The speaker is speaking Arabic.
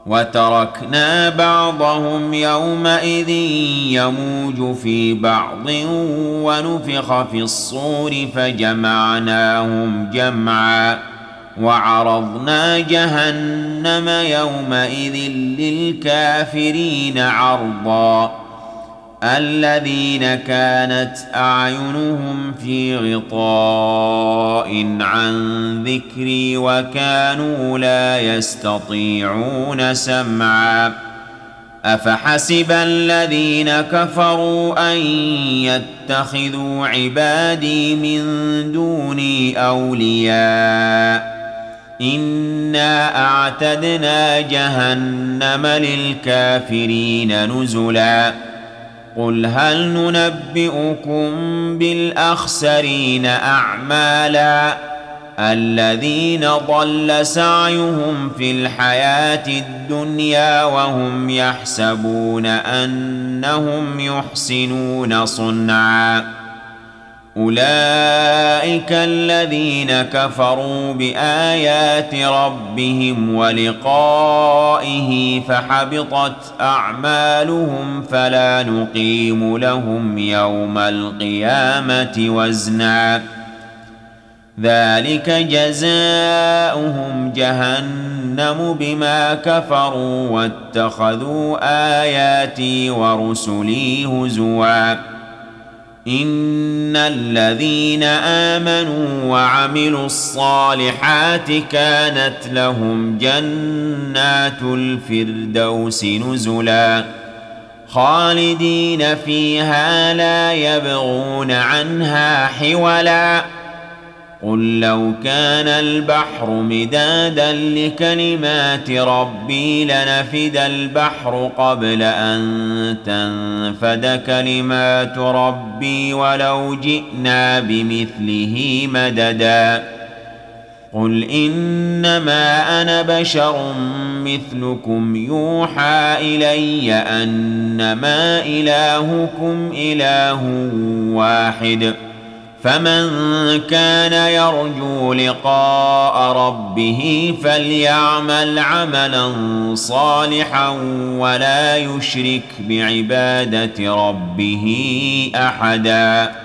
وتركنا بعضهم يومئذ يموج في بعض ونفخ في الصور فجمعناهم جمعا وعرضنا جهنم يومئذ للكافرين عرضا الذين كانت أعينهم في غطاء عن ذكري وكانوا لا يستطيعون سمعا أفحسب الذين كفروا أن يتخذوا عبادي من دوني أولياء إنا أعتدنا جهنم للكافرين نزلا قل هل ننبئكم بالأخسرين أعمالا الذين ضل سعيهم في الحياة الدنيا وهم يحسبون أنهم يحسنون صنعا أولئك الذين كفروا بآيات ربهم ولقائه فحبطت أعمالهم فلا نقيم لهم يوم القيامة وزنا ذلك جزاؤهم جهنم بما كفروا واتخذوا آياتي ورسلي هزوا إن الذين آمنوا وعملوا الصالحات كانت لهم جنات الفردوس نزلا خالدين فيها لا يبغون عنها حولا قل لو كان البحر مدادا لكلمات ربي لنفد البحر قبل أن تنفد كلمات ربي ولو جئنا بمثله مددا قل إنما أنا بشر مثلكم يوحى إلي أنما إلهكم إله واحد فمن كان يرجو لقاء ربه فليعمل عملا صالحا ولا يشرك بعبادة ربه أحدا